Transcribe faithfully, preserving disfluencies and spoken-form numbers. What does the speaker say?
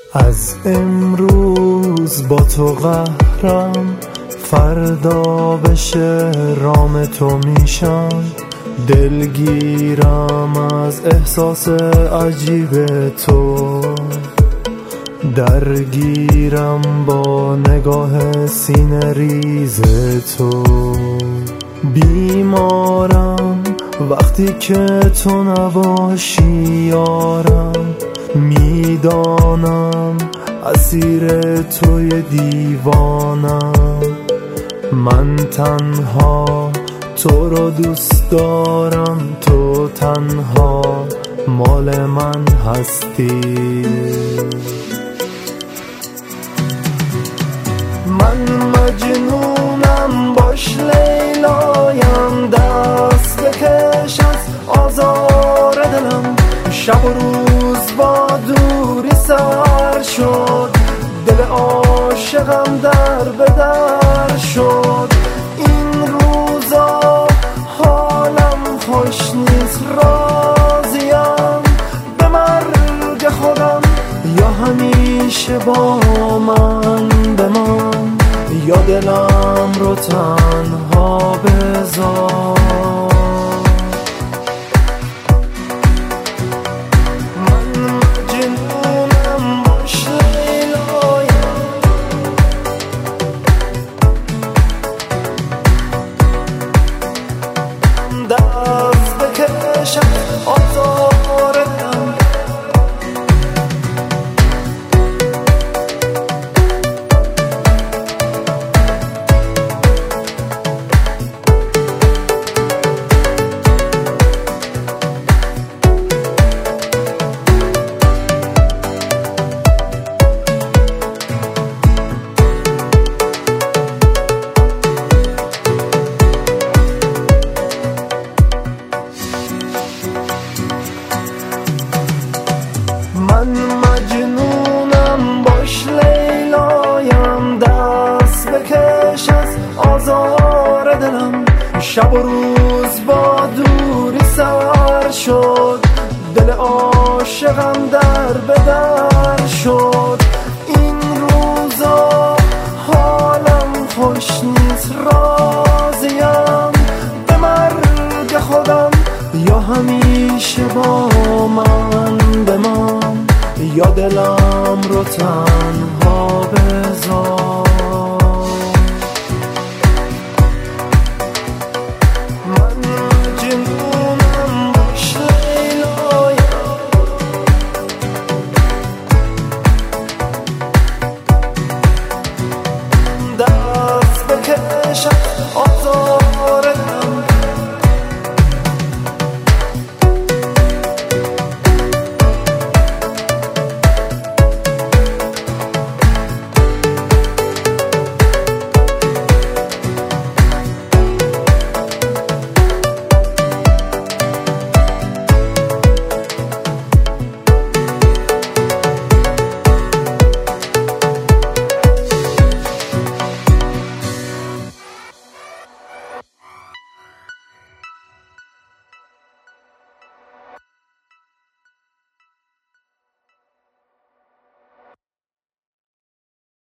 از امروز با تو قهرم، فردا بشه رام تو میشم. دلگیرم از احساس عجیب تو، درگیرم با نگاه سینه ریز تو. بیمارم وقتی که تو نباشی یارم، میدانم اسیر توی دیوانم. من تنها تو رو دوست دارم، تو تنها مال من هستی. من مجنونم باش لیلایم، دست بکش از آزار دلم. شب و روز با دوری سر شد، دل عاشقم در به در شد. این روزا حالم خوش نیست، راضیم به مرگ خودم. یا همیشه با من بمان، یا دلم رو تنها بذار. دست بکشم آزار دلم. من مجنونم باش لیلایم، دست بکش از آزار دلم. شب و روز با دوری سر شد، دل عاشقم در به در شد. این روزا حالم خوش نیست، راضیم به مرگ خودم. یا همیشه با من بمان، یا دلم رو تنها بذار.